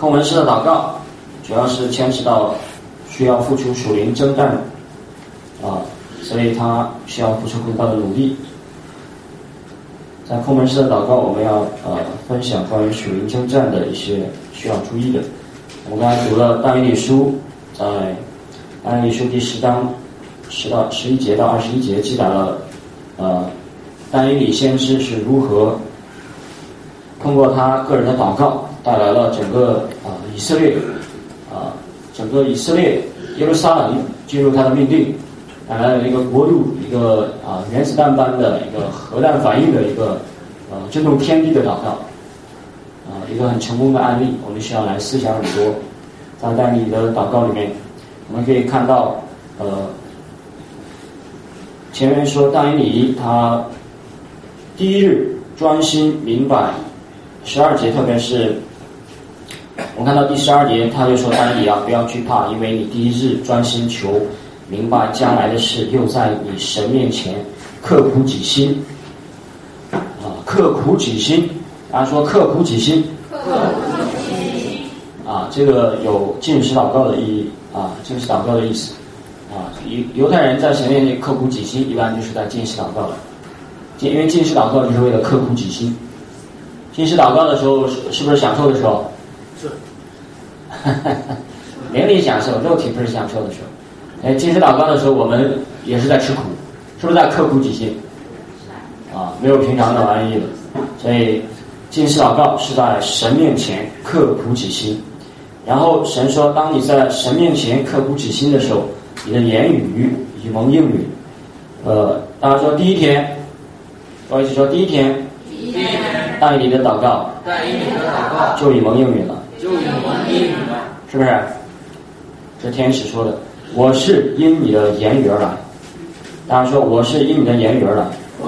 控文式的祷告主要是牵扯到需要付出属灵征战所以他需要付出更大的努力。在控文式的祷告，我们要分享关于属灵征战的一些需要注意的。我们刚才读了但以理书，在但以理书第10章11节到21节记载了但以理先知是如何通过他个人的祷告带来了整个以色列耶路撒冷进入他的命定，带来了一个国度，一个原子弹般的一个核弹反应的一个震动天地的祷告一个很成功的案例。我们需要来思想很多。在但以理的祷告里面，我们可以看到前面说但以理他第一日专心明白12节，特别是我们看到第12节，他就说但以理不要惧怕，因为你第一日专心求明白将来的事，又在你神面前刻苦己心刻苦己心。大家说刻苦己心，这个有禁食祷告的意义禁食祷告的意思犹太人在神面前刻苦己心，一般就是在禁食祷告了，因为禁食祷告就是为了刻苦己心。禁食祷告的时候是不是享受的时候？是灵里享受，肉体不是享受的时候。禁食祷告的时候我们也是在吃苦，是不是在刻苦己心没有平常的安逸了。所以禁食祷告是在神面前刻苦己心。然后神说，当你在神面前刻苦己心的时候，你的言语以蒙应允。大家说第一天，我一起说第一天但以理的祷告就以蒙应允了，是不是？这天使说的，我是因你的言语而来。大家说我是因你的言语而来，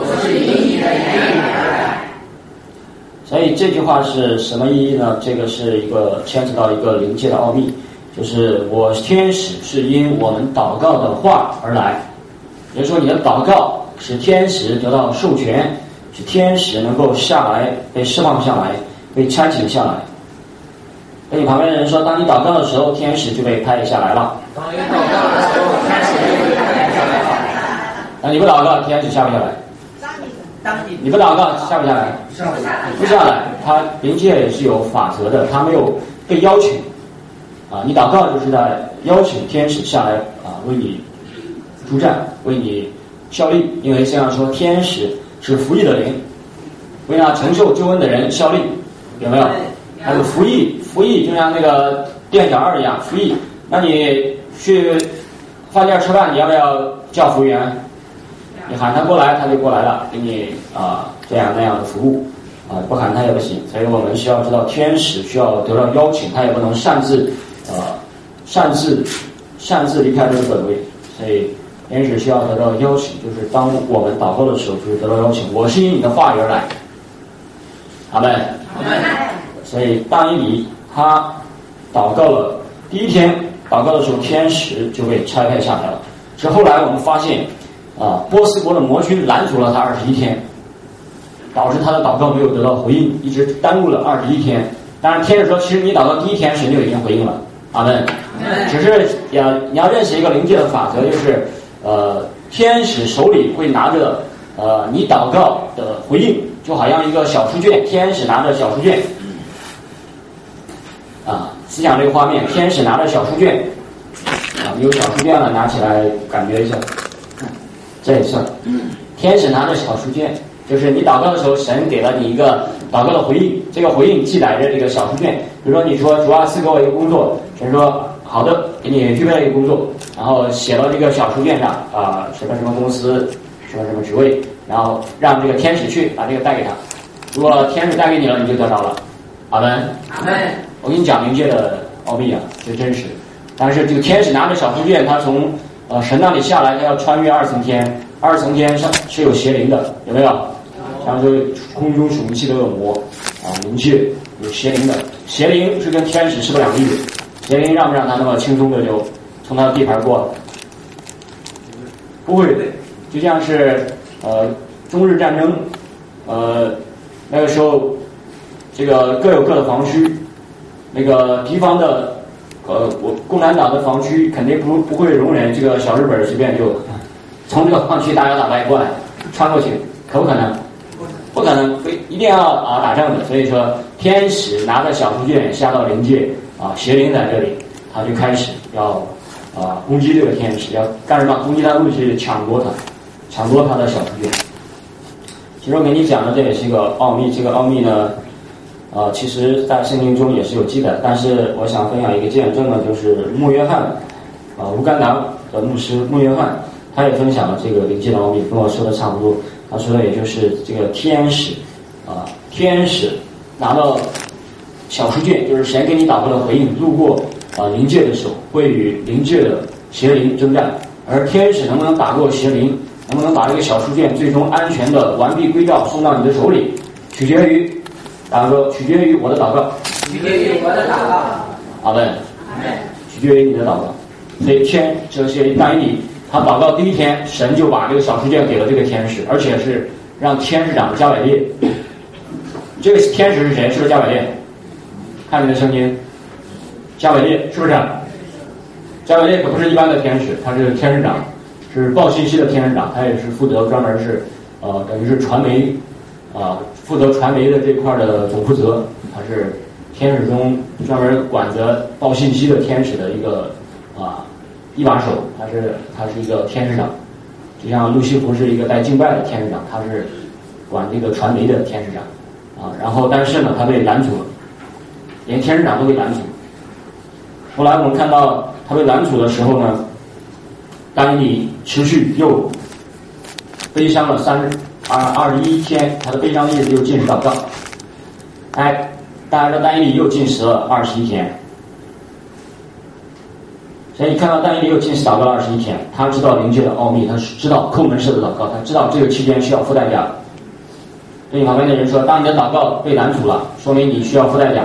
所以这句话是什么意义呢？这个是一个牵扯到一个灵界的奥秘，就是我天使是因我们祷告的话而来。也就是说你的祷告使天使得到授权，使天使能够下来，被释放下来，被差遣下来。跟你旁边的人说，当你祷告的时候，天使就被派下来了。那你不祷告，天使下不下来？你不祷告下不下来？不下来。他灵界也是有法则的，他没有被邀请你祷告就是在邀请天使下来为你出战，为你效力。因为这样说，天使是服役的灵，为那承受救恩的人效力，有没有？还有服役就像那个店小二一样服役。那你去饭店吃饭，你要不要叫服务员？你喊他过来，他就过来了，给你这样那样的服务不喊他也不行。所以我们需要知道，天使需要得到邀请，他也不能擅自离开这个本位。所以天使需要得到邀请，就是当我们祷告的时候，就是得到邀请。我是因你的话语而来，阿们。所以但以理他祷告了第一天，祷告的时候，天使就被差派下来了。之后来我们发现波斯国的魔军拦阻了他21天，导致他的祷告没有得到回应，一直耽误了21天。当然天使说，其实你祷告第一天神就已经回应了，阿们。只是你要认识一个灵界的法则，就是天使手里会拿着你祷告的回应，就好像一个小书卷，天使拿着小书卷思想这个画面，天使拿着小书卷你有小书卷了，拿起来感觉一下，这一次天使拿着小书卷，就是你祷告的时候，神给了你一个祷告的回应，这个回应记载着这个小书卷。比如说你说主啊赐给我一个工作，神说好的，给你预备了一个工作，然后写到这个小书卷上什么什么公司什么什么职位，然后让这个天使去把这个带给他。如果天使带给你了，你就得到了，阿们。阿们。我跟你讲灵界的奥秘这真实。但是这个天使拿着小书卷，他从神那里下来，他要穿越2层天，2层天上是有邪灵的，有没有？像说空中属灵气的恶魔灵界有邪灵的，邪灵是跟天使是不两立的。邪灵让不让他那么轻松的就从他的地盘过了？不会，就像是中日战争那个时候这个各有各的防区， 那个敌方的我共产党的防区肯定不会容忍这个小日本随便就从这个防区大摇大摆过来穿过去，可不可能？不可能，一定要打仗的。所以说，天使拿着小书卷下到灵界邪灵在这里，他就开始要攻击这个天使，要干什么？攻击他路去抢夺他的小书卷。其实我给你讲的这也是一个奥秘，这个奥秘呢，其实在圣经中也是有记载，但是我想分享一个见证呢，就是穆约翰乌干达的牧师穆约翰，他也分享了这个灵界的奥秘，跟我说的差不多。他说的也就是这个天使拿到小书卷，就是神给你祷告的回应，路过灵界的时候，会与灵界的邪灵征战，而天使能不能打过邪灵，能不能把这个小书卷最终安全的完璧归赵送到你的手里，取决于我的祷告，取决于我的祷告。阿门。取决于你的祷告。所以这些但以理他祷告第一天，神就把这个小书卷给了这个天使，而且是让天使长加百列。这个天使是谁？是不是加百列？看你的圣经，加百列是不是？加百列可不是一般的天使，他是天使长，是报信息的天使长，他也是负责专门是等于是传媒负责传媒的这块的总负责，他是天使中专门管着报信息的天使的一个一把手，他是一个天使长，就像路西弗是一个带敬拜的天使长，他是管这个传媒的天使长然后但是呢他被拦阻了，连天使长都被拦阻。后来我们看到他被拦阻的时候呢，但以理持续又悲伤了21天，他的悲伤的意思就是禁食祷告。大家知道但以理又禁食了21天，所以你看到但以理又禁食祷告了21天，他知道灵界的奥秘，他知道叩门式的祷告，他知道这个期间需要付代价。对你旁边的人说，当你的祷告被拦阻了，说明你需要付代价。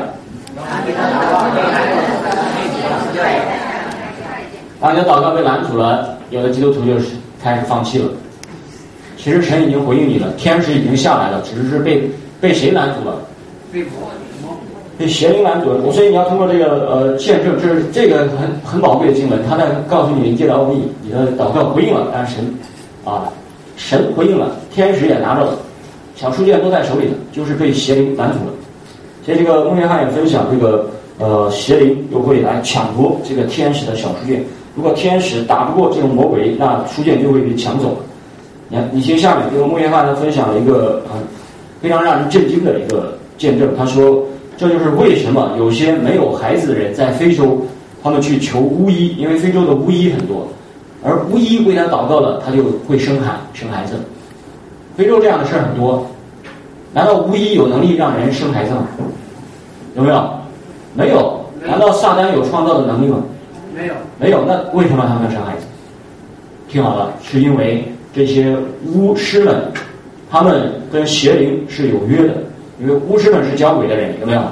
当你的祷告被拦阻了，有的基督徒就是开始放弃了。其实神已经回应你了，天使已经下来了，只是被谁拦阻了？被邪灵拦阻了。所以你要通过这个见证，这个很宝贵的经文，他在告诉你灵界的奥秘，你的祷告回应了，但是神回应了，天使也拿着了，小书卷都在手里的，就是被邪灵拦阻了。所以这个穆约翰也分享这个邪灵又会来抢夺这个天使的小书卷，如果天使打不过这种魔鬼，那书卷就会被抢走。你听下面这个穆约翰他分享了一个非常让人震惊的一个见证，他说这就是为什么有些没有孩子的人在非洲，他们去求巫医，因为非洲的巫医很多，而巫医为他祷告了，他就会生孩子。非洲这样的事很多，难道巫医有能力让人生孩子吗？有没有？没有。难道撒旦有创造的能力吗？没有。那为什么他们要生孩子？听好了，是因为这些巫师们，他们跟邪灵是有约的，因为巫师们是教鬼的人，有没有？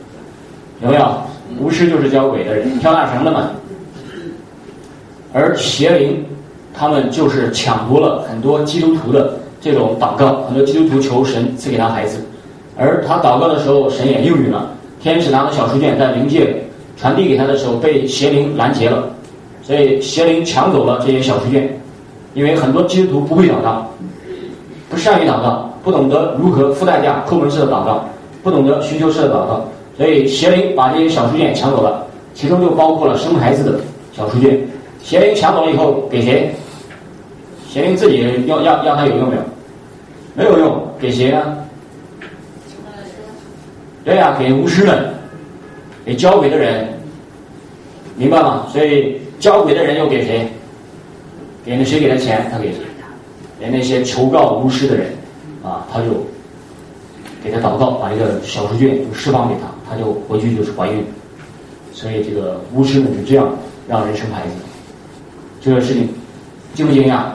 巫师就是教鬼的人，跳大绳的嘛。而邪灵，他们就是抢夺了很多基督徒的这种祷告，很多基督徒求神赐给他孩子，而他祷告的时候，神也应允了。天使拿着小书卷在灵界传递给他的时候，被邪灵拦截了，所以邪灵抢走了这些小书卷。因为很多基督徒不会祷告，不善于祷告，不懂得如何付代价叩门式的祷告，不懂得寻求式的祷告，所以邪灵把这些小书卷抢走了，其中就包括了生孩子的小书卷。邪灵抢走了以后给谁？邪灵自己要他有用没有？没有用，给谁呢？对呀，给巫师们，给教鬼的人，明白吗？所以教鬼的人又给谁？给谁给他钱，他给谁？给那些求告巫师的人他就给他祷告，把这个小书卷就释放给他，他就回去就是怀孕。所以这个巫师们是这样让人生孩子。这个事情惊不惊讶？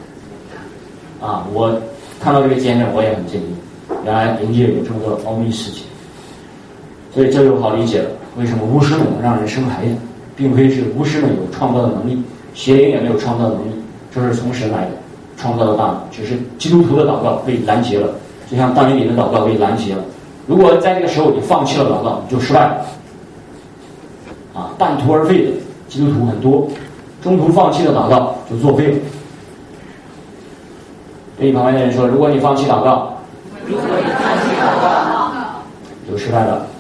我看到这个见证我也很震惊，原来灵界有这么多奥秘事情。所以这就好理解了，为什么巫师们能让人生孩子，并非是巫师们有创造的能力，邪灵也没有创造的能力，这是从神来的创造的大能，只是基督徒的祷告被拦截了，就像但以理的祷告被拦截了。如果在这个时候你放弃了祷告，你就失败了， 半途而废的基督徒很多，中途放弃的祷告就作废了。对旁边的人说，如果你放弃祷告，就失败了。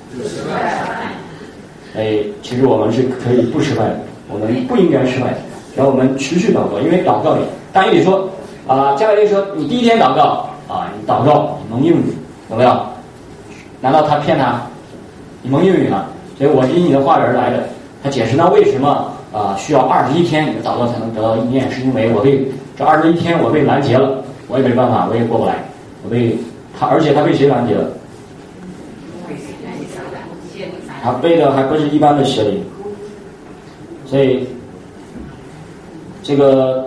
其实我们是可以不失败的，我们不应该失败，只要我们持续祷告。因为祷告里，大卫里说加百列说，你第一天祷告你祷告你蒙应允，有没有？难道他骗他？你蒙应允了，所以我是因你的话而来的。他解释那为什么需要21天你的祷告才能得到应验，是因为我被这21天我被拦截了，我也没办法，我也过不来，而且他被谁拦截了？他背的还不是一般的邪灵，所以这个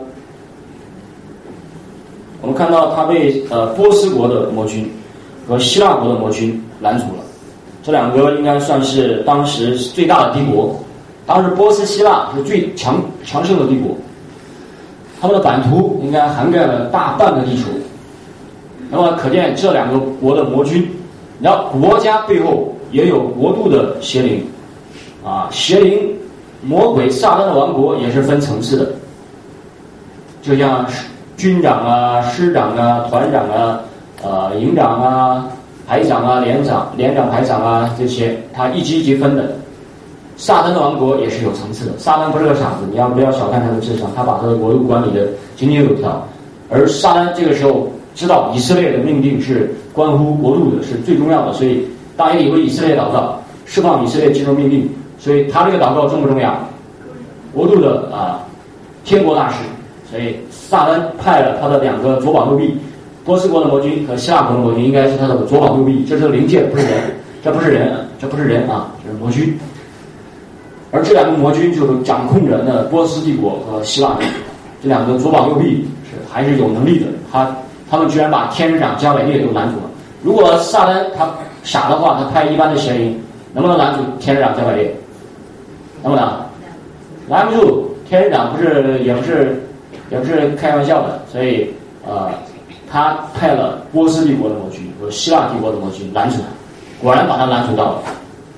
我们看到他被波斯国的魔军和希腊国的魔军拦阻了。这两个应该算是当时最大的帝国，当时波斯希腊是最强盛的帝国，他们的版图应该涵盖了大半个地球。那么可见这两个国的魔军，然后国家背后也有国度的邪灵邪灵魔鬼撒旦的王国也是分层次的，就像军长师长团长营长排长连长排长这些，他一级一级分的。撒旦的王国也是有层次的，撒旦不是个傻子，你不要小看他的智商，他把他的国度管理的井井有条。而撒旦这个时候知道以色列的命令是关乎国度的，是最重要的，所以大卫为以色列祷告，释放以色列进入命令，所以他这个祷告重不重要？国度的天国大事，所以撒旦派了他的两个左膀右臂，波斯国的魔军和希腊国的魔军应该是他的左膀右臂，这是灵界，不是人，这不是人这是魔军。而这两个魔军就是掌控着那波斯帝国和希腊帝国，这两个左膀右臂还是有能力的，他们居然把天使长加百列都拦住了。如果撒旦他傻的话，他派一般的邪灵，能不能拦住天使长加百列？能不能？拦不住，天使长也不是开玩笑的，所以他派了波斯帝国的魔军和希腊帝国的魔军拦住他，果然把他拦住到了。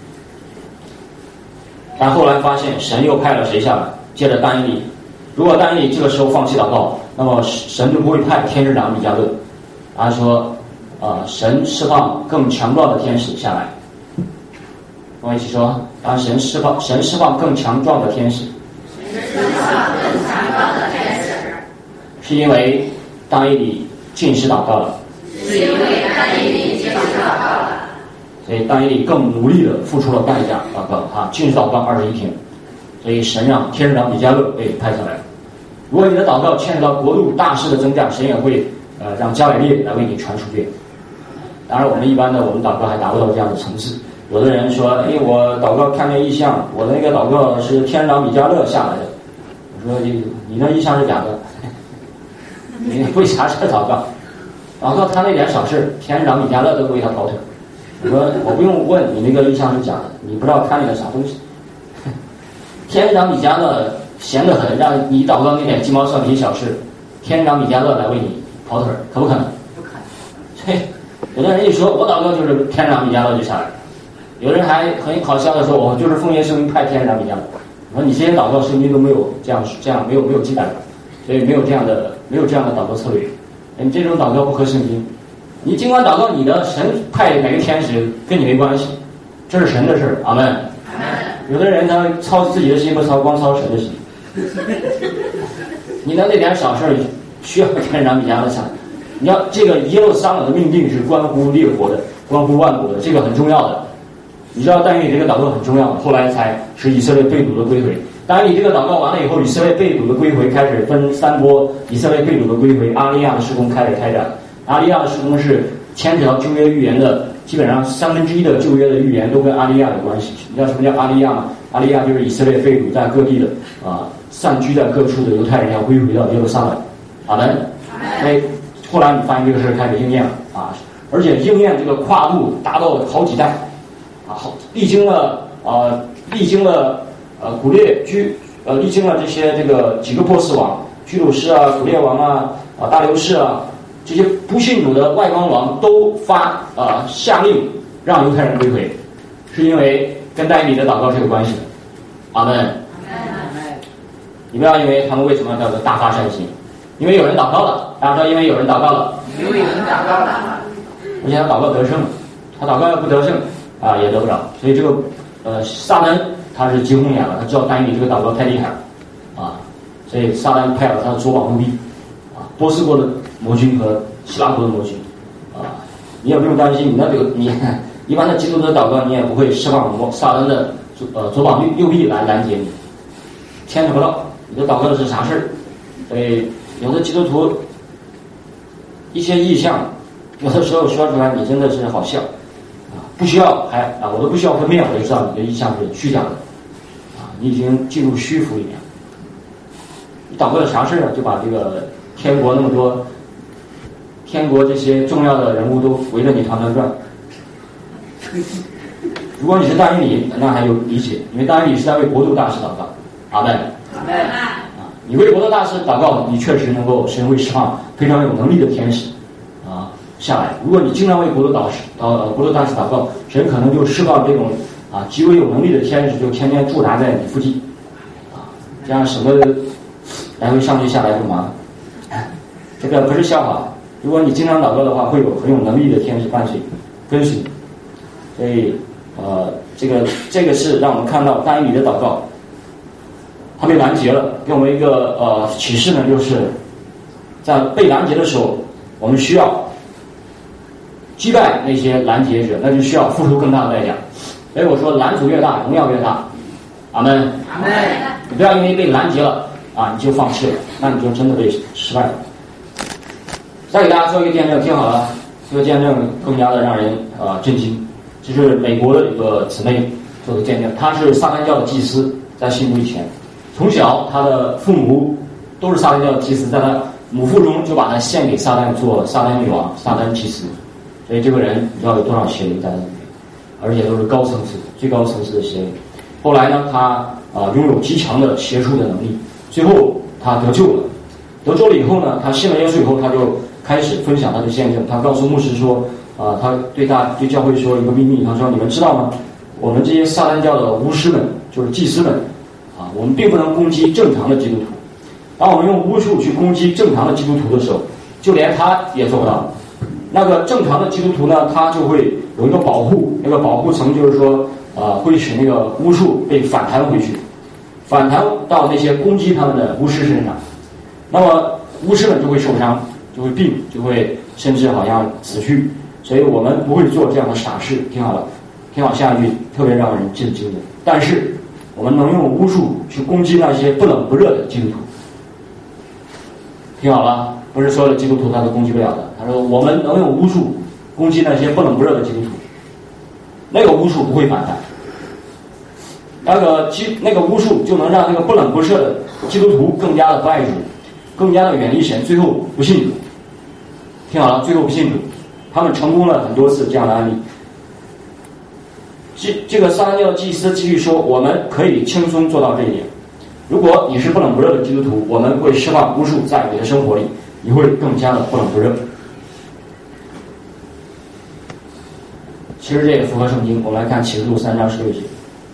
但后来发现神又派了谁下来？接着但以理，如果但以理这个时候放弃祷告，那么神就不会派天使长米迦勒。他说神释放更强壮的天使下来。跟我一起说，当神释放更强壮的天使，是因为但以理禁食祷告了，所以但以理更努力的付出了代价祷告禁食祷告21天，所以神让天使长米迦勒被派下来了。如果你的祷告牵扯到国度大事的增长，神也会让加百列来为你传书卷。当然我们祷告还达不到这样的层次。有的人说我祷告看见异象，我的那个祷告是天使长米迦勒下来的。我说你那异象是假的，你为啥是祷告他那点小事，天使长米迦勒都为他跑腿。我说我不用问你那个异象是假的，你不知道看见了啥东西。天使长米迦勒闲得很，让你祷告那点鸡毛蒜皮小事，天使长米迦勒来为你跑腿，可不可能？不可能。所以有的人一说我祷告就是天使长米迦勒就下来了，有人还很搞笑的说我就是奉耶稣名派天使长米迦勒。我说你这些祷告圣经都没有这样没有记载的，所以没有这样的祷告策略。你这种祷告不合圣经。你尽管祷告你的，神派哪个天使跟你没关系，这是神的事。阿门。有的人他操自己的心，不光操神的心。你的那点小事需要天使长米迦勒下来。你要这个耶路撒冷的命令是关乎列国的，关乎万国的，这个很重要的。你知道但以理这个祷告很重要的，后来才使以色列被掳的归回。但以理这个祷告完了以后，以色列被掳的归回开始分3波，以色列被掳的归回，阿利亚的事工开始开展。阿利亚的事工是牵扯到旧约预言的，基本上1/3的旧约的预言都跟阿利亚有关系。你知道什么叫阿利亚吗？阿利亚就是以色列被掳在各地的散居在各处的犹太人要归回到耶路撒冷。阿门。所以后来你发现这个事开始应验了而且应验这个跨度达到了好几代历经了古列历经了这个几个波斯王，居鲁士古列王大流士这些不信主的外邦王都下令让犹太人归回，是因为跟但以理的祷告是有关系的。 阿门。你不要因为他们为什么叫做大发善心，因为有人祷告了。大家说，因为有人祷告了， 因为有人祷告了， 而且他祷告得胜，他祷告要不得胜也得不着。所以这个撒旦他是惊红眼了，他知道但以理这个祷告太厉害了所以撒旦派了他的左膀右臂波斯国的魔军和希腊国的魔军你也不用担心，你一般的基督徒的祷告，你也不会释放撒旦的左膀右臂来拦截你，牵扯不到。你的祷告的是啥事儿？所以有的基督徒一些意象，有的时候说出来你真的是好笑不需要我都不需要分辨，我就知道你的意象是虚假的你已经进入虚浮里面。你祷告的啥事儿就把这个天国那么多天国这些重要的人物都围着你团团转。如果你是但以理，那还有理解，因为但以理是在为国度大事祷告。阿门。 阿门。 你为国度大事祷告，你确实能够神会释放非常有能力的天使下来。如果你经常为国度大事祷告，神可能就释放这种极为有能力的天使，就天天驻扎在你附近这样省得来回上去下来就麻烦。这个不是笑话，如果你经常祷告的话，会有很有能力的天使跟随你。所以这个是让我们看到但以理的祷告他被拦截了，给我们一个启示呢，就是在被拦截的时候，我们需要击败那些拦截者，那就需要付出更大的代价。所以我说拦阻越大，荣耀越大。阿门。 阿门。 你不要因为被拦截了你就放弃了，那你就真的被失败了。再给大家做一个见证，听好了，这个见证更加的让人震惊。这是美国的一个姊妹做的见证，她是撒旦教的祭司，在信主以前，从小她的父母都是撒旦教的祭司，在她母腹中就把她献给撒旦做撒旦女王、撒旦祭司。所以这个人你知道有多少邪灵在他里面，而且都是高层次、最高层次的邪灵。后来呢，他拥有极强的邪术的能力，最后他得救了。得救了以后呢，他信了耶稣以后，他就开始分享他的见证。他告诉牧师说他对教会说一个秘密，他说你们知道吗？我们这些撒旦教的巫师们，就是祭司们我们并不能攻击正常的基督徒。当我们用巫术去攻击正常的基督徒的时候，就连他也做不到。那个正常的基督徒呢，他就会有一个保护，那个保护层就是说会使那个巫术被反弹回去，反弹到那些攻击他们的巫师身上。那么巫师们就会受伤，就会病，就会甚至好像死去。所以我们不会做这样的傻事。听好了，听好下一句，特别让人震惊的。但是我们能用巫术去攻击那些不冷不热的基督徒。听好了，不是所有的基督徒他都攻击不了的。他说我们能用巫术攻击那些不冷不热的基督徒，那个巫术不会反弹，那个巫术就能让那个不冷不热的基督徒更加的不爱主，更加的远离神，最后不信主。听好了，最后不信主。他们成功了很多次这样的案例。这个撒旦教祭司继续说，我们可以轻松做到这一点。如果你是不冷不热的基督徒，我们会释放巫术在你的生活里，你会更加的不冷不热。其实这也符合圣经，我们来看启示录3章16节。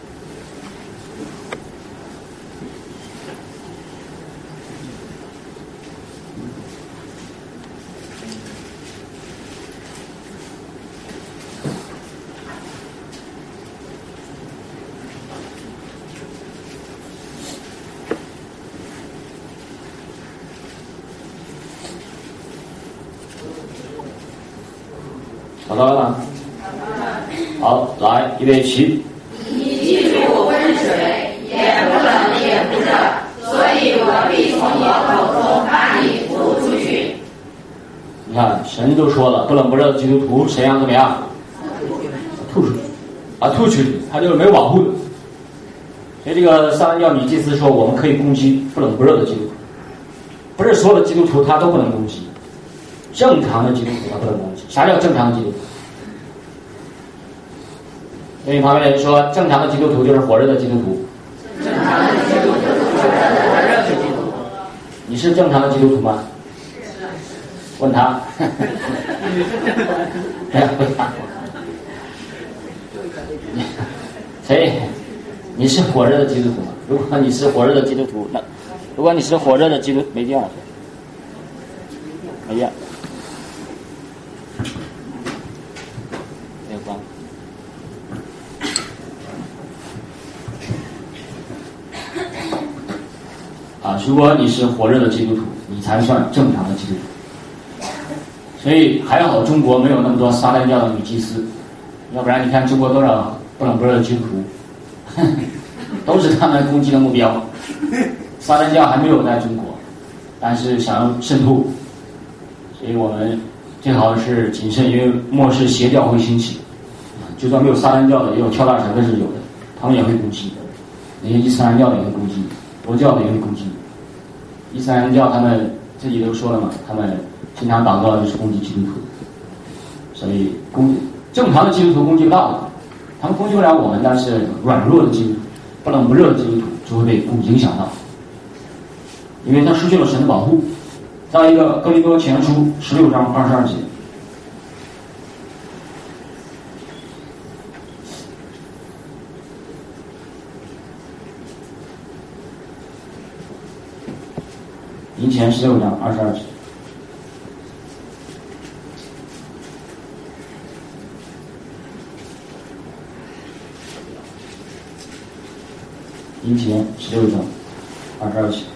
找到了吗？好，来，预备起。 你记住温水，也不冷也不热，所以我必从我口中把你吐出去。 你看，神都说了，不冷不热的基督徒，谁让怎么样？吐出去，吐出去，他就是没有保护的。所以这个撒旦教女祭司说，我们可以攻击不冷不热的基督徒，不是所有的基督徒他都不能攻击，正常的基督徒他不能攻击。啥叫正常的基督徒？所以旁边人说，正常的基督徒就是火热的基督徒。 正常的基督徒就是火热的基督徒。 你是正常的基督徒吗？ 是。 问他。问他。所以你是火热的基督徒吗？如果你是火热的基督徒，那如果你是火热的基督，没电了，没电，没有关。如果你是火热的基督徒，你才算正常的基督徒。所以还好中国没有那么多撒旦教的女祭司，要不然你看中国多少不冷不热的基督徒，都是他们攻击的目标。撒旦教还没有在中国，但是想要渗透，所以我们最好是谨慎，因为末世邪教会兴起，就算没有撒旦教的，也有跳大神的是有的，他们也会攻击，那些伊斯兰教的也会攻击，佛教的也会攻击。伊斯兰教他们自己都说了嘛，他们经常祷告就是攻击基督徒，所以正常的基督徒攻击不到的，他们攻击不了我们，但是软弱的基督徒、不冷不热的基督徒就会被影响到，因为他失去了神的保护。再一个，哥林多前书16章22节。林前16章22节。林前16章22节。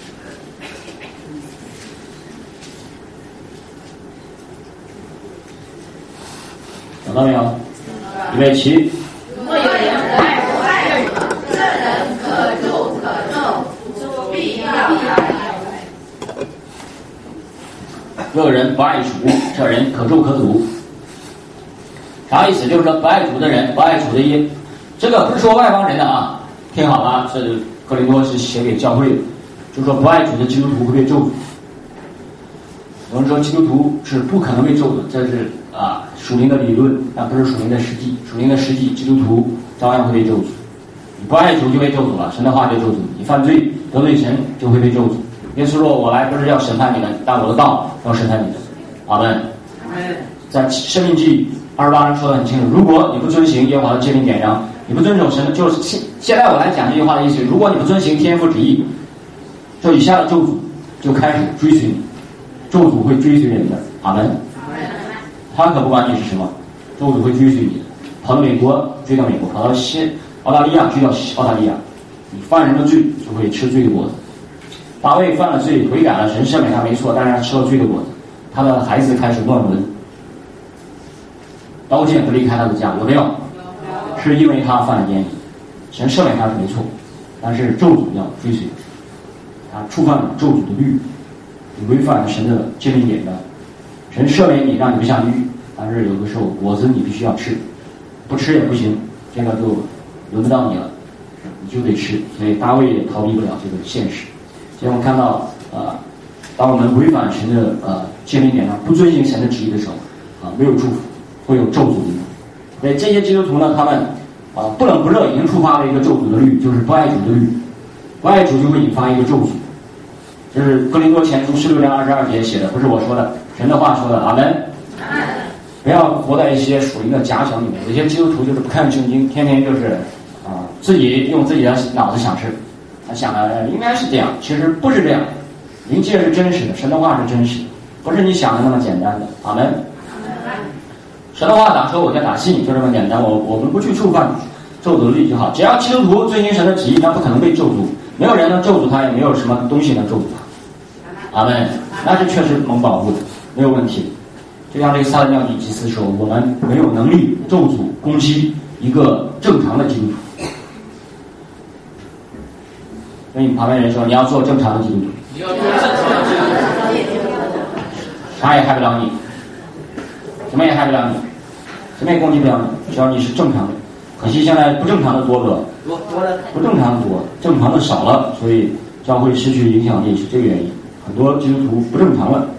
找到没有？预备起。 若有人不爱主，这人可助可咒，主必要他。 若有人不爱主，这人可咒可诅。啥意思？就是说不爱主的人，不爱主的耶，这个不是说外邦人的啊，听好了，是哥林多是写给教会的，就是说不爱主的基督徒会被咒诅。有人说基督徒是不可能被咒的，这是属灵的理论，但不是属灵的实际。属灵的实际，基督徒照样会被咒诅。你不爱主就被咒诅了，神的话就咒诅你；你犯罪得罪神就会被咒诅。耶稣说：“我来不是要审判你们，但我的道要审判你们。”阿门。在申命记28章说得很清楚：如果你不遵行耶和华的诫命典章，你不遵守神的，就是现在我来讲这句话的意思：如果你不遵行天父旨意，这以下的咒诅就开始追随你，咒诅会追随人的。阿门。他可不管你是什么，咒诅会追随你的。跑到美国追到美国，跑到澳大利亚追到澳大利亚。你犯人的罪就会吃罪的果子。大卫犯了罪，悔改了，神赦免他没错，但是他吃了罪的果子。他的孩子开始乱伦，刀剑不离开他的家，有没有？是因为他犯了奸淫，神赦免他是没错，但是咒诅要追随他，触犯了咒诅的律，你违反了神的诫命典章。神赦免你，让你不下地狱，但是有的时候果子你必须要吃，不吃也不行，这个就轮不到你了，你就得吃。所以大卫也逃避不了这个现实。所以我们看到当我们违反神的诫命典章，不遵行神的旨意的时候没有祝福，会有咒诅的。所以这些基督徒呢，他们不冷不热已经触发了一个咒诅的律，就是不爱主的律，不爱主就会引发一个咒诅。这是哥林多前书16章22节写的，不是我说的，神的话说的。阿门。不要活在一些属灵的假想里面。有些基督徒就是不看圣经，天天就是自己用自己的脑子想事，他想的应该是这样，其实不是这样。灵界是真实的，神的话是真实的，不是你想的那么简单的。阿门。神的话打说我就打信，就这么简单。我们不去触犯咒诅的律就好。只要基督徒遵行神的旨意，他不可能被咒诅，没有人能咒诅他，也没有什么东西能咒诅他。阿门。那是确实蒙保护的，没有问题。就像这个撒旦教女祭司说，我们没有能力咒诅攻击一个正常的基督徒。跟你旁边人说，你要做正常的基督徒，啥也害不了你，什么也害不了你，什么也攻击不了你，只要你是正常的。可惜现在不正常的多了，不正常的多，正常的少了，所以教会失去影响力是这个原因。很多基督徒不正常了。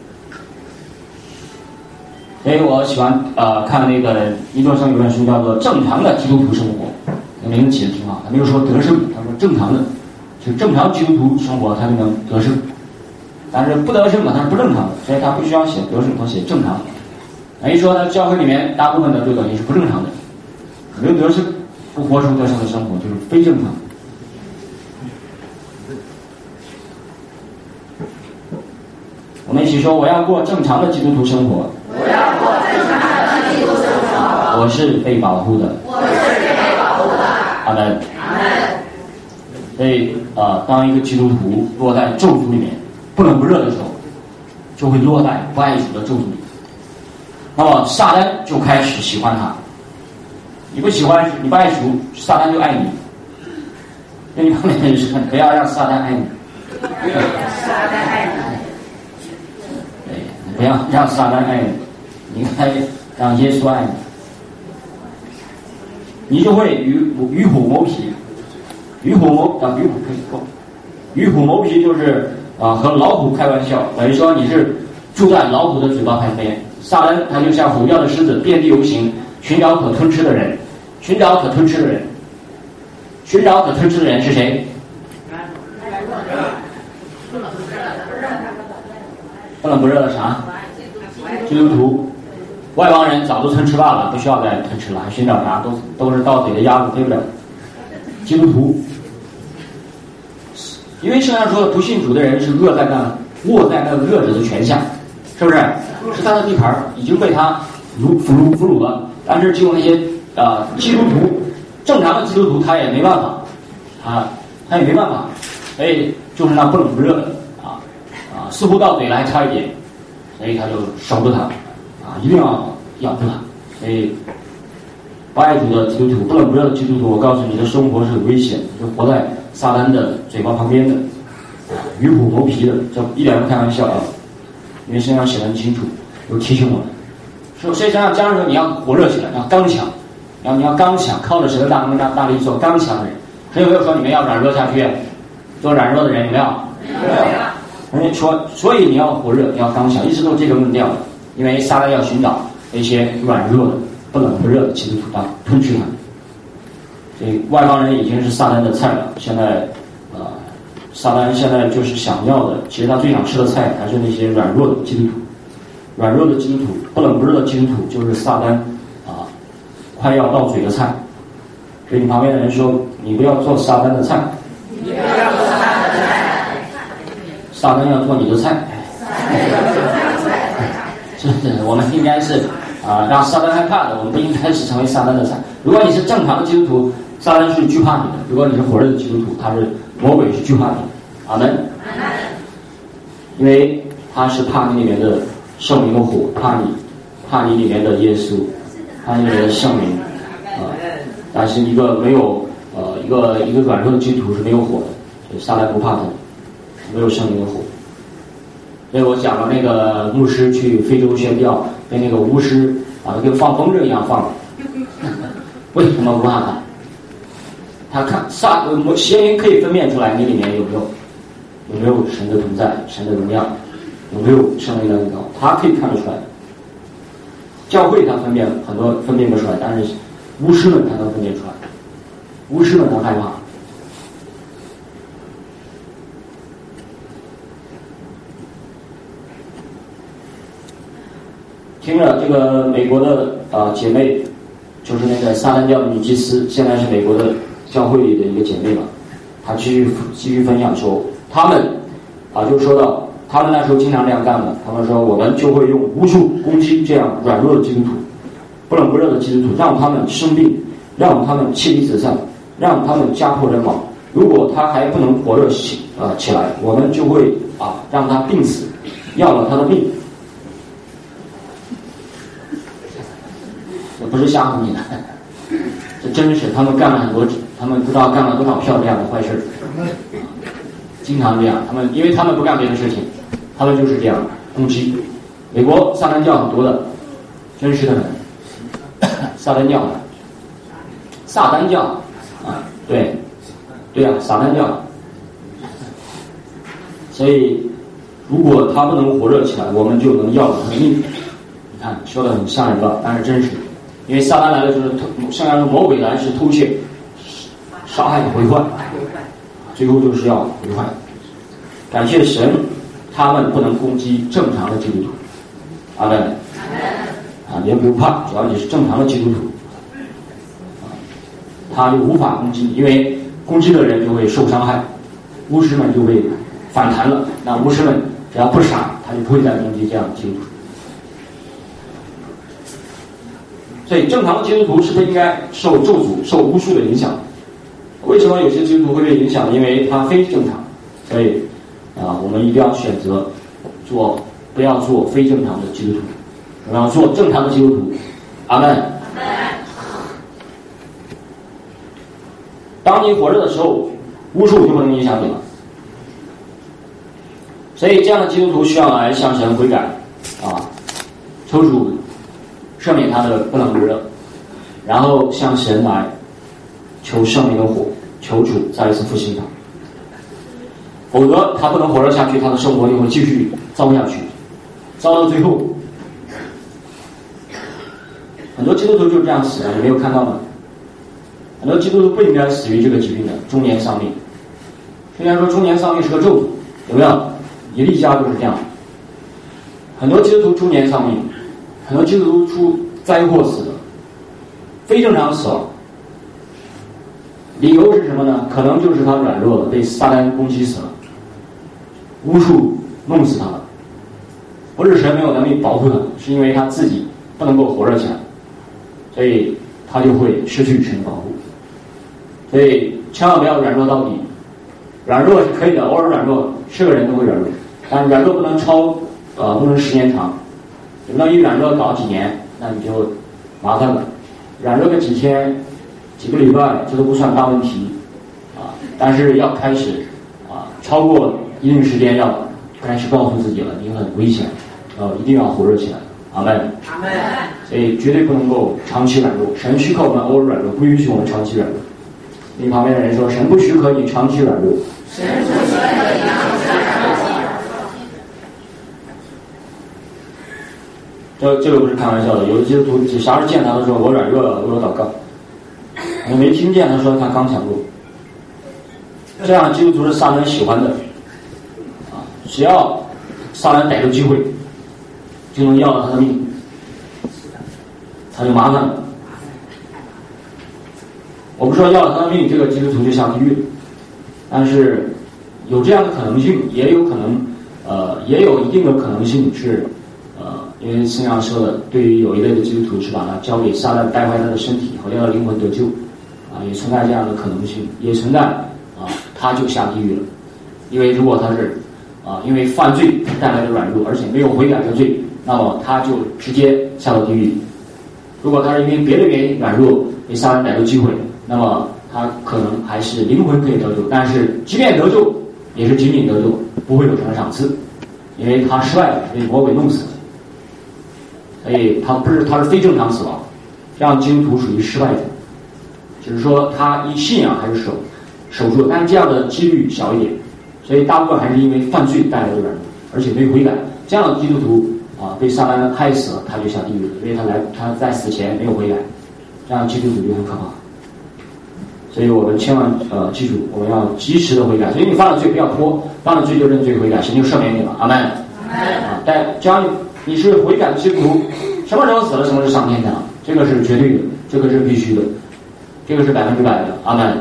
所以我喜欢看那个尼多生有本书叫做《正常的基督徒生活》，那名字起的挺好。他没有说得胜，他说正常的，就正常基督徒生活他就能得胜。但是不得胜的他是不正常的，所以他不需要写得胜，他写正常。等于说呢，教会里面大部分的就等于是不正常的，没有得胜， 不活出得胜的生活，就是非正常。我们一起说，我要过正常的基督徒生活。 我要过正常的基督徒生活。 我是被保护的。 我是被保护的。 阿门。 阿门。 所以当一个基督徒落在咒诅里面不冷不热的时候，就会落在不爱主的咒诅里。那么撒旦就开始喜欢他。你不喜欢，你不爱主，撒旦就爱你。跟你旁边的人说，不要让撒旦爱你。 撒旦爱你。 对，不要让撒旦爱你，你应该让耶稣爱你。你就会与虎谋皮。与虎谋皮就是和老虎开玩笑，等于说你是住在老虎的嘴巴旁边。撒旦他就像吼叫的狮子，遍地游行，寻找可吞吃的人。寻找可吞吃的人是谁？不冷不热的啥？基督徒。外邦人早都吞吃罢了，不需要再吞吃了，还寻找啥？都是到嘴的鸭子，对不对？基督徒。因为圣经说不信主的人是握在那个恶者的权下，是不是？是他的地盘，已经被他俘虏了。但是只有那些基督徒，正常的基督徒他也没办法，他也没办法，所以就是那不冷不热的似乎到嘴了还差一点，所以他就守住他一定要咬住他。所以不爱主的基督徒，不冷不热的基督徒，我告诉你的生活是很危险，就活在撒旦的嘴巴旁边的，与虎谋皮的，这一点都不开玩笑啊！因为圣经上写得很清楚，有提醒我们。所以圣经上讲说你要火热起来，要刚强，你要刚强，靠着神的大能大力做刚强的人。神有没有说你们要软弱下去？做软弱的人有没有？没有。人家说，所以你要火热，你要刚强，一直都这个论调。因为撒旦要寻找那些软弱的、不冷不热的基督徒，吞吃他。所以外邦人已经是撒旦的菜了。现在撒旦现在就是想要的，其实他最想吃的菜还是那些软弱的基督徒。软弱的基督徒，不冷不热的基督徒，就是撒旦快要到嘴的菜。所以你旁边的人说，你不要做撒旦的菜。 你不要做撒旦的菜。 撒旦要做你的菜。是我们应该是让撒旦害怕的，我们不应该是成为撒旦的菜。如果你是正常的基督徒，撒旦是惧怕你的；如果你是火热的基督徒，魔鬼是惧怕你。阿门。因为他是怕你里面的圣灵的火，怕你里面的耶稣，怕你里面的圣灵但是一个没有一个软弱的基督徒是没有火的，所以撒旦不怕他，没有圣灵的火。所以我讲了那个牧师去非洲宣教，被那个巫师把他跟放风筝一样放了。为什么不怕他？他看邪灵可以分辨出来你里面有没有神的同在，神的荣耀，有没有圣灵的恩膏，他可以看得出来。教会他很多分辨不出来，但是巫师们他能分辨出来，巫师们他害怕。听着这个美国的姐妹，就是那个撒旦教的女祭司，现在是美国的教会里的一个姐妹嘛，她继续分享说，他们就说到他们那时候经常这样干的，他们说我们就会用巫术攻击这样软弱的基督徒，不冷不热的基督徒，让他们生病，让他们妻离子散，让他们家破人亡。如果他还不能火热起来，我们就会让他病死，要了他的命。不是吓唬你的，这真是他们干了很多，他们不知道干了多少票这样的坏事，经常这样。因为他们不干别的事情，他们就是这样攻击。美国撒旦教很多的，真实的很。撒旦教对撒旦教。所以，如果他不能火热起来，我们就能要了他的命。你看，说的很吓人吧，但是真实。因为撒旦来了就是像魔鬼来是偷窃、杀害、毁坏，最后就是要毁坏。感谢神，他们不能攻击正常的基督徒。阿门。你也不用怕，只要你是正常的基督徒。 他就无法攻击，因为攻击的人就会受伤害，巫师们就会反弹了。那巫师们只要不傻，他就不会再攻击这样的基督徒。所以正常的基督徒是不应该受咒诅、受巫术的影响。为什么有些基督徒会被影响？因为他非正常。所以我们一定要选择不要做非正常的基督徒，我们要做正常的基督徒。阿门。当你火热的时候，巫术就不能影响你了。所以这样的基督徒需要来向神悔改求主赦免他的不冷不热，然后向神来求圣灵的火，求主再一次复兴他。否则他不能火热下去，他的生活就会继续糟下去，糟到最后。很多基督徒就是这样死的，你没有看到吗？很多基督徒不应该死于这个疾病的，中年丧命。虽然说中年丧命是个咒诅，有没有？以利家就是这样。很多基督徒中年丧命，很多基督徒出灾祸死的，非正常死亡。理由是什么呢？可能就是他软弱了，被撒旦攻击死了，巫术弄死他了。不是神没有能力保护他，是因为他自己不能够火热起来，所以他就会失去神的保护。所以千万不要软弱到底。软弱是可以的，偶尔软弱，是个人都会软弱，但软弱不能不能时间长。不能一软弱搞几年，那你就麻烦了。软弱个几天、几个礼拜，这都不算大问题但是要开始超过一定时间，要开始告诉自己了，你很危险，一定要火热起来。阿们。阿们。所以绝对不能够长期软弱，神许可我们偶尔软弱，不允许我们长期软弱。你旁边的人说，神不许可你长期软弱。神不许可你长期软弱。这个不是开玩笑的，有的基督徒啥时见他都说我软弱了，我有祷告。我没听见他说他刚强过。这样基督徒是撒旦喜欢的只要撒旦逮住机会，就能要了他的命，他就麻烦了。我不说要了他的命，这个基督徒就下地狱了，但是有这样的可能性，也有可能，也有一定的可能性是，因为圣经说的，对于有一类的基督徒是把他交给撒旦，带坏他的身体，好让他的灵魂得救，也存在这样的可能性，也存在他就下地狱了，因为如果他是因为犯罪带来的软弱，而且没有悔改的罪，那么他就直接下到地狱。如果他是因为别的原因软弱，被撒旦逮住机会，那么他可能还是灵魂可以得救，但是即便得救，也是仅仅得救，不会有什么赏赐，因为他失败了，被魔鬼弄死了。所以他是非正常死亡，这样基督徒属于失败者，只是说他以信仰还是守住，但是这样的几率小一点，所以大部分还是因为犯罪带来的软弱，而且没悔改。这样的基督徒被撒旦害死了，他就下地狱了，因为他在死前没有悔改，这样基督徒就很可怕。所以我们千万记住，我们要及时的悔改。所以你犯了罪不要拖，犯了罪就认罪悔改，神就赦免你了。阿们。但只要你是悔改的基督徒，什么时候死了，什么时候上天堂，这个是绝对的，这个是必须的，这个是100%的。阿们。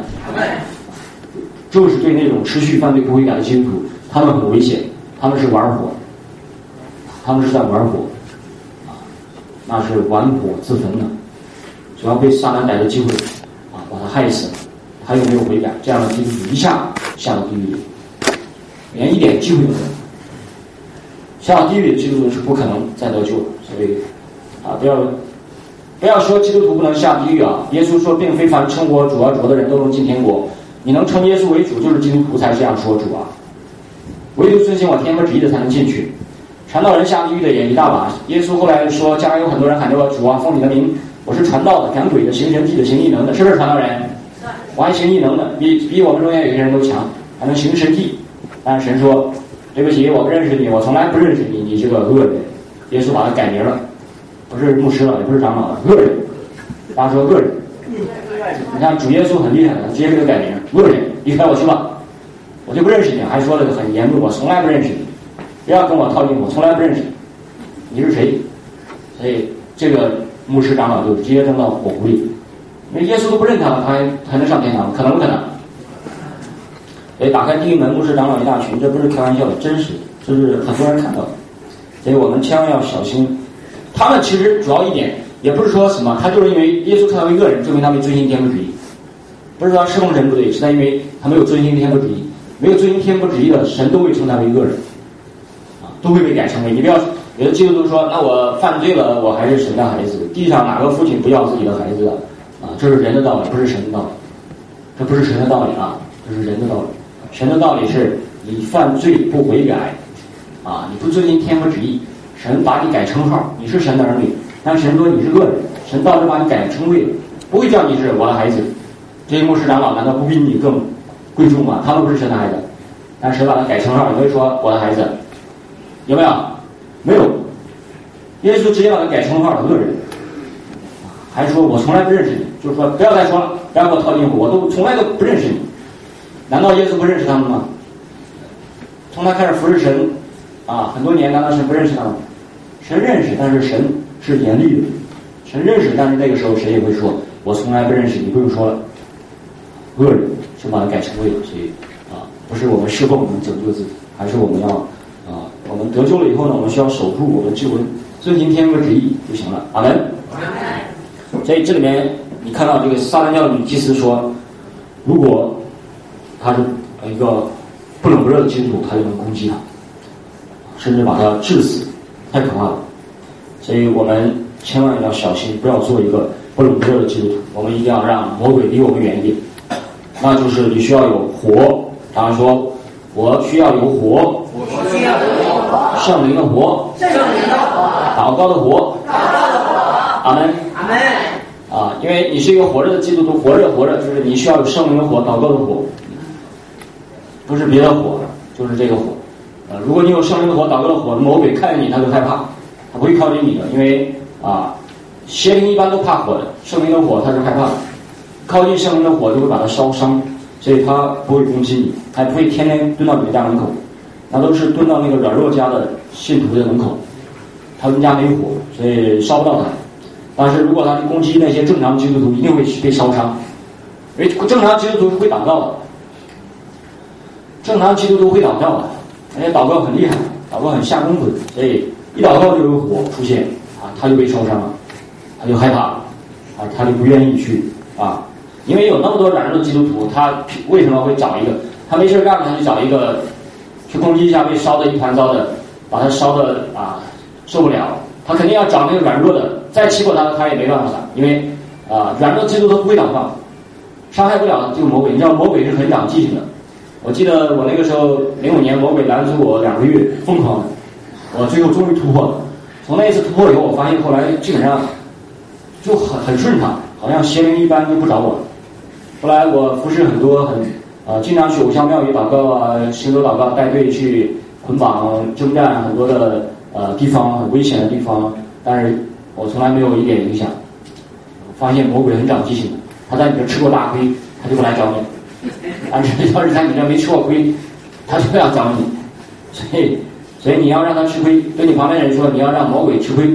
就是对那种持续犯罪不悔改的基督徒，他们很危险，他们是玩火，他们是在玩火那是玩火自焚的，只要被撒旦逮的机会把他害死了，他又没有悔改，这样的基督徒一下到地狱里，连一点机会都没有。下到地狱的基督徒是不可能再得救的。所以不要说基督徒不能下地狱耶稣说，并非凡称我主的人都能进天国。你能称耶稣为主，就是基督徒才这样说主唯独遵行我天父旨意的才能进去。传道人下地狱的也一大把。耶稣后来说，将来有很多人喊着我主奉你的名，我是传道的，赶鬼的，行神迹的，行异能的，是不是传道人？我还行异能的，比我们中间有些人都强，还能行神迹。但是神说，对不起，我不认识你，我从来不认识你，你是个恶人。耶稣把他改名了，不是牧师了，也不是长老了，恶人。大家说恶人。你看主耶稣很厉害的，直接给他改名，恶人，离开我去吧，我就不认识你。还说了很严重，我从来不认识你，不要跟我套近乎，我从来不认识你，你是谁？所以这个牧师长老就直接扔到火湖里， 因为耶稣都不认他了，他还能上天堂？可能不可能？所以打开第一门牧师长老一大群，这不是开玩笑的，真实，这是很多人看到的。所以我们千万要小心。他们其实主要一点，也不是说什么，他就是因为耶稣成为一个人，证明他没遵行天父旨意，不是说侍奉神不对，是他因为他没有遵行天父旨意，没有遵行天父旨意的神都会称他为一个人，都会被改成为。你不要有的基督徒说，那我犯罪了，我还是神的孩子，地上哪个父亲不要自己的孩子的这是人的道理，不是神的道理，这不是神的道理啊，这是人的道理。神的道理是你犯罪不悔改你不遵行天父旨意，神把你改称号，你是神的儿女，但神说你是恶人，神到时把你改称谓了，不会叫你是我的孩子。这些牧师长老难道不比你更贵重吗？他们不是神的孩子，但神把他改称号，你会说我的孩子，有没有？没有。耶稣直接把他改称号的恶人，还说我从来不认识你，就是说不要再说了，不要给我套近乎，我都从来都不认识你。难道耶稣不认识他们吗？从他开始服侍神很多年，难道神不认识他们？神认识，但是神是严厉的。神认识，但是那个时候谁也会说我从来不认识你，不用说了。恶人是把他改成为了，所以不是我们侍奉我们拯救自己，还是我们要我们得救了以后呢，我们需要守住我们救恩，遵行天父旨意就行了。阿门。所以这里面你看到这个撒旦教的女祭司说，如果他是一个不冷不热的基督徒，他就能攻击他，甚至把他致死，太可怕了。所以我们千万要小心，不要做一个不冷不热的基督徒。我们一定要让魔鬼离我们远一点。那就是你需要有火，他说我需要有火，圣灵的火，祷告的火，阿门，阿门。因为你是一个活着的基督徒，活着，就是你需要有圣灵的火，祷告的火。不是别的火，就是这个火。如果你有圣灵的火、祷告的火，魔鬼看见你他就害怕，他不会靠近你的，因为邪灵一般都怕火的，圣灵的火他是害怕的，靠近圣灵的火就会把它烧伤，所以他不会攻击你，他也不会天天蹲到你的家门口，那都是蹲到那个软弱家的信徒的门口，他们家没火，所以烧不到他。但是如果他攻击那些正常基督徒，一定会被烧伤，因为正常基督徒是会祷告的。正常基督徒会祷告的，而且祷告很厉害，祷告很下功夫，所以一祷告就有火出现他就被烧伤了，他就害怕他就不愿意去因为有那么多软弱的基督徒，他为什么会找一个他没事干他就找一个去攻击一下被烧的一团糟的，把他烧的受不了，他肯定要找那个软弱的，再欺负他也没办法，因为软弱的基督徒不会祷告，伤害不了这个魔鬼。你知道魔鬼是很长记性的。我记得我那个时候05年魔鬼拦阻我2个月，疯狂的，我最后终于突破了。从那一次突破以后，我发现后来基本上就很顺畅，好像邪灵一般就不找我了。后来我服侍很多经常去偶像庙宇祷告行走祷告，带队去捆绑征战很多的地方，很危险的地方，但是我从来没有一点影响。我发现魔鬼很长记性的，他在你这吃过大亏，他就不来找你。但是要是在你这没吃过亏，他就要找你，所以你要让他吃亏。对你旁边的人说，你要让魔鬼吃亏。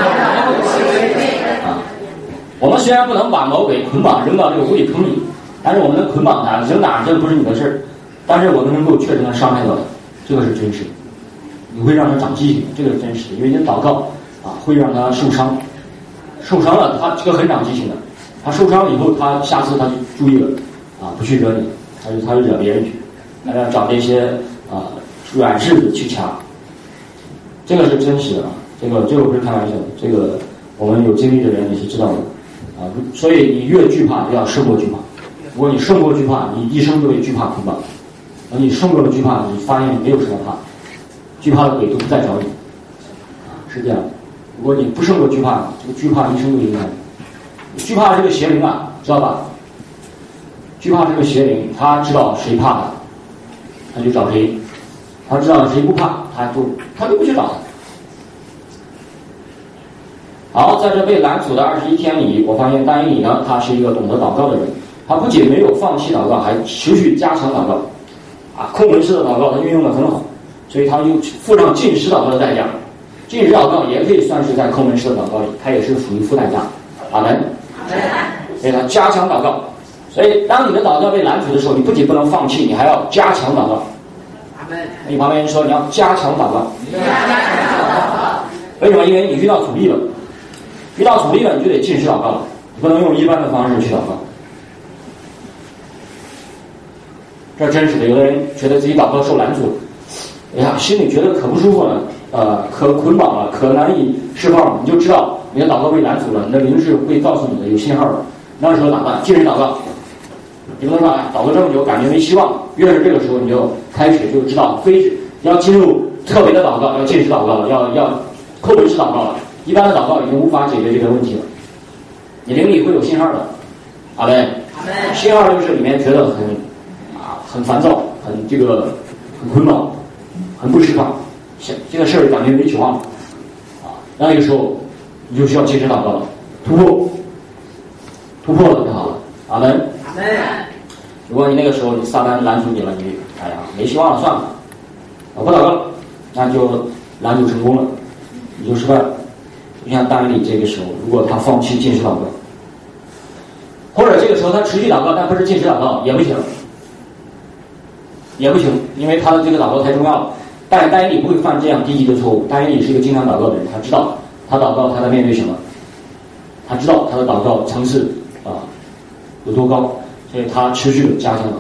我们虽然不能把魔鬼捆绑扔到这个无底坑里，但是我们能捆绑他，扔哪这不是你的事儿，但是我们能够确实能伤害到他，这个是真实的。你会让他长记性，这个是真实的，因为你的祷告会让他受伤了，他这个很长记性的，他受伤了以后，他下次他就注意了。不去惹你，他就惹别人去，他要找那些软柿子去掐，这个是真实的这个不是开玩笑的，这个我们有经历的人也是知道的所以你越惧怕，就要胜过惧怕。如果你胜过惧怕，你一生都被惧怕捆绑；而你胜过了惧怕，你发现没有什么怕，惧怕的鬼都不再找你是这样。如果你不胜过惧怕，这个惧怕一生都影响你。惧怕这个邪灵知道吧？惧怕这个邪灵，他知道谁怕他，他就找谁；他知道谁不怕，他就不去找他。好，在这被拦阻的21天里，我发现但以理呢，他是一个懂得祷告的人。他不仅没有放弃祷告，还持续加强祷告。空门式的祷告他运用得很好，所以他就付上禁食祷告的代价。禁食祷告也可以算是在空门式的祷告里，它也是属于付代价。阿门。 所以他加强祷告。所以当你的祷告被拦阻的时候，你不仅不能放弃，你还要加强祷告。你旁边人说你要加强祷告。为什么？因为你遇到阻力了，遇到阻力了，你就得进食祷告了，你不能用一般的方式去祷告。这是真实的。有的人觉得自己祷告受拦阻，哎呀，心里觉得可不舒服了，可捆绑了，可难以释放了，你就知道你的祷告被拦阻了，你的灵是会告诉你的，有信号的。那时候咋办？进食祷告。你不能说祷告这么久感觉没希望，越是这个时候你就开始就知道要进入特别的祷告，要进食祷告了，要叩门式祷告了。一般的祷告已经无法解决这个问题了，你灵里会有信号的。阿门。信号就是里面觉得很烦躁，很捆绑，很不释放，这个事儿感觉没指望了那个时候你就需要进食祷告了，突破了就好了。阿门。如果你那个时候你撒旦拦阻你了，你没希望了，算了，我不祷告了，那就拦阻成功了，你就失败了。就像但以理这个时候，如果他放弃进食祷告，或者这个时候他持续祷告，但不是进食祷告，也不行，因为他的这个祷告太重要了。但以理不会犯这样低级的错误。但以理是一个经常祷告的人，他知道他祷告他在面对什么，他知道他的祷告层次有多高，所以他持续的加强祷告。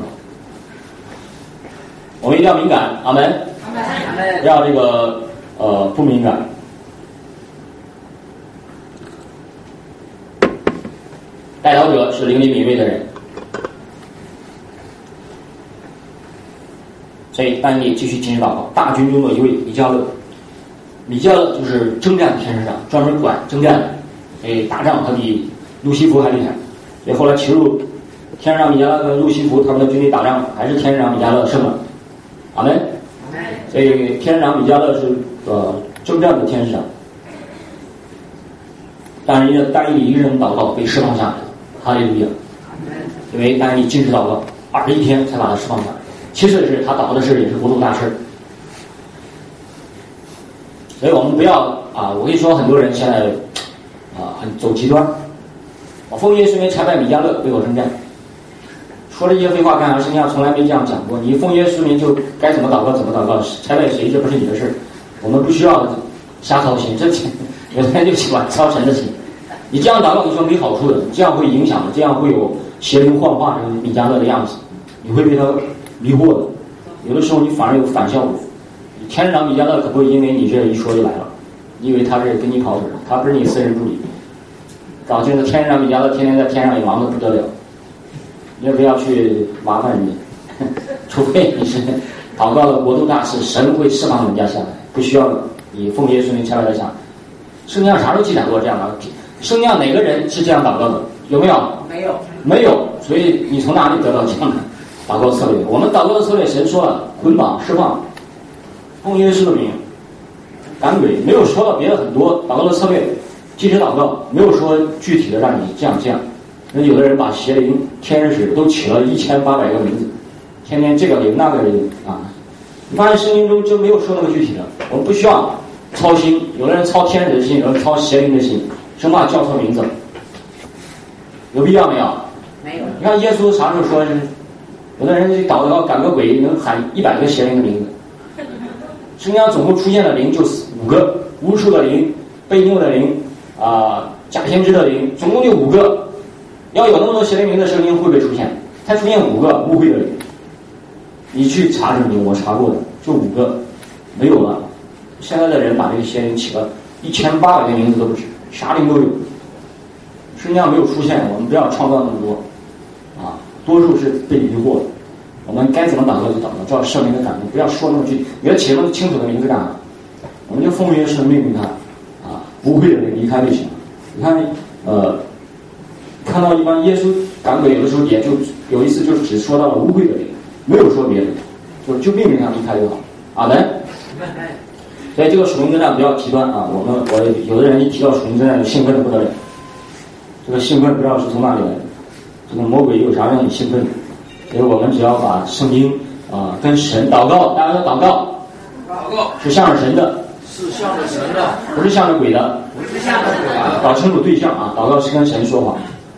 我们一定要敏感，阿门。不要这个不敏感。代祷者是灵里敏锐的人，所以但以理继续进食祷告。大军中的一位米迦勒就是征战天使长，专门管征战的，打仗他比路西弗还厉害。所以后来骑入天上米迦勒跟路西弗他们的军队打仗，还是天上米迦勒胜了。阿门。所以天上米迦勒是征战的天使长。但以理一个人祷告被释放下来了，哈利路亚！因为但以理禁止祷告21天才把他释放下来。其次是他祷告的事也是国度大事。所以我们不要我跟你说，很多人现在很走极端。我奉耶稣名差派米迦勒为我征战，说了一些废话干啥？圣经上从来没这样讲过。你奉耶稣名就该怎么祷告怎么祷告，差派谁这不是你的事，我们不需要瞎操心。有的人就喜欢操神的心，你这样祷告你说没好处的，这样会影响的，这样会有邪灵幻化成米迦勒的样子，你会被他迷惑的。有的时候你反而有反效果。天使长米迦勒可不会因为你这一说就来了，你以为他是跟你跑腿，他不是你私人助理。搞清楚，天使长米迦勒天天在天上也忙得不得了，你也不要去麻烦人家，除非你是祷告的国度大事，神会释放人家下来，不需要你奉耶稣名差派他下来。圣经上啥时候记载过这样的？圣经上哪个人是这样祷告的？有没有？没有。所以你从哪里得到这样的祷告策略？我们祷告的策略，神说了，捆绑释放，奉耶稣的名赶鬼，没有说到别的很多祷告的策略。禁止祷告没有说具体的让你这样。那有的人把邪灵天使都起了1800个名字，天天这个灵那个灵你发现圣经中就没有说那么具体的。我们不需要操心，有的人操天使的心，有人操邪灵的心，生怕叫错名字，有必要没有？ 没有。 你看耶稣啥时候说是，有的人祷告赶个鬼能喊100个邪灵的名字。圣经上总共出现的灵就5个，巫术的灵、悖谬的灵假先知的灵，总共就5个。要有那么多邪灵名的圣经会不会出现？才出现5个污秽的灵。你去查圣经，我查过的，就5个，没有了。现在的人把这个邪灵起了1800个名字都不止，啥灵都有。圣经上没有出现，我们不要创造那么多多数是被迷惑的。我们该怎么祷告就祷告，照圣灵的感动，不要说那么具体。你要起那么清楚的名字干啥？我们就奉耶稣命令他不会的人离开就行了。你看看到一般耶稣赶鬼，有的时候也就有一次就只说到了污秽的灵，没有说别的，就命令他离开就好。阿门。所以这个属灵征战比较极端我有的人一提到属灵征战就兴奋的不得了，这个兴奋不知道是从哪里来的，这个魔鬼有啥让你兴奋的？所以我们只要把圣经跟神祷告，大家说祷告是向着神的， 是向着神的， 不是向着鬼的， 不是向着鬼的， 搞清楚对象祷告是跟神说话。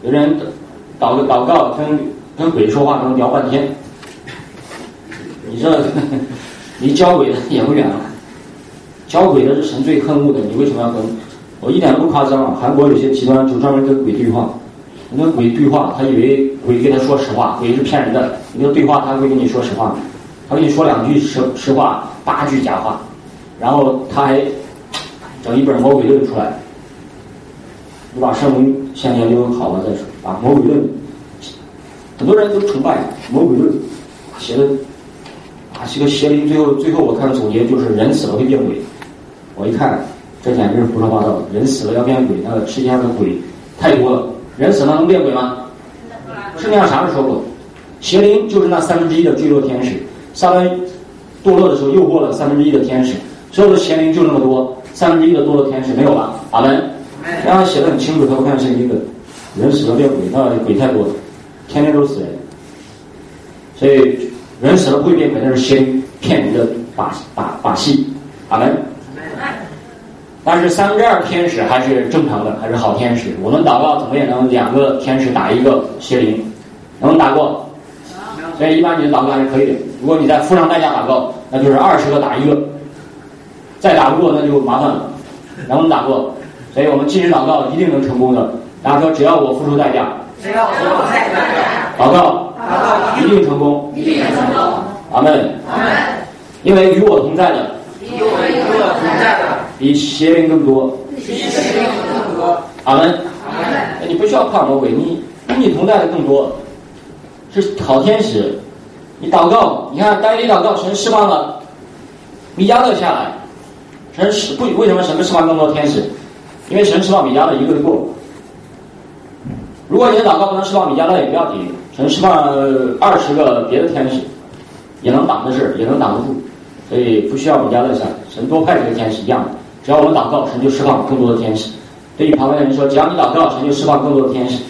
有人祷告跟鬼说话能聊半天，你这离交鬼的也不远了。交鬼的是神最恨恶的，你为什么要跟？我一点都不夸张啊！韩国有些极端就专门跟鬼对话，你跟鬼对话，他以为鬼跟他说实话，鬼是骗人的。你跟他对话，他会跟你说实话，他跟你说2句实话，8句假话，然后他还整一本魔鬼论出来。你把圣灵先研究好了再说，把魔鬼论，很多人都崇拜魔鬼论，写的这个邪灵，最后我看总结就是人死了会变鬼。我一看，这简直是胡说八道！人死了要变鬼，那个世界上的鬼太多了，人死了能变鬼吗？圣经上啥时候说过？邪灵就是那1/3的坠落天使，撒旦堕落的时候诱惑了1/3的天使，所有的邪灵就那么多，1/3的堕落天使没有了。阿门。让他写得很清楚，他不看圣经的，人死了变鬼，那鬼太多了，天天都死人，所以人死了不会变鬼，那是邪灵骗人的把戏。阿门。但是2/3天使还是正常的，还是好天使。我们祷告怎么也能2个天使打1个邪灵，能不能打过？所以一般你的祷告还是可以的。如果你再付上代价祷告，那就是20个打1个，再打不过那就麻烦了。能不能打过？所以我们今日祷告一定能成功的。大家说，只要我付出代价，祷告一定成功。阿门。因为与我同在的，比邪灵更多。阿门。你不需要怕魔鬼，你与你同在的更多，是好天使。你祷告，你看单一祷告，神释放了米迦勒下来。为什么神不释放更多天使？因为神释放米迦勒1个就够了。如果你的祷告不能释放米迦勒也不要紧，神释放20个别的天使也能挡得事，也能挡得住，所以不需要米迦勒下来，神多派几个天使一样的。只要我们祷告，神就释放更多的天使。对于旁边的人说，只要你祷告，神就释放更多的天使。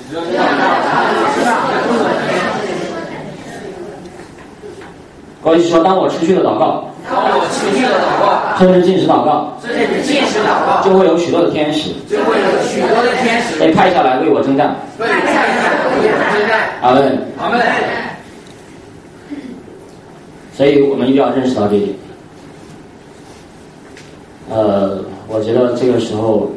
各位说，当我持续的祷告，甚至禁食祷告，就会有许多的天使，被派下来为我征战。阿门。所以我们一定要认识到这一点。我觉得这个时候，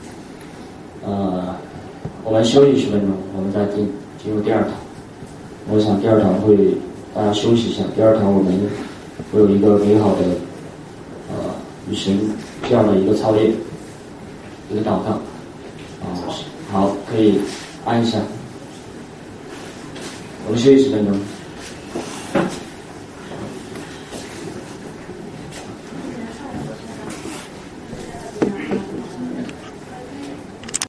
我们休息10分钟，我们再进入第2堂。我想第2堂会大家休息一下，第2堂我们会有一个美好的与神这样的一个操练，一个祷告。好，可以按一下。我们休息10分钟。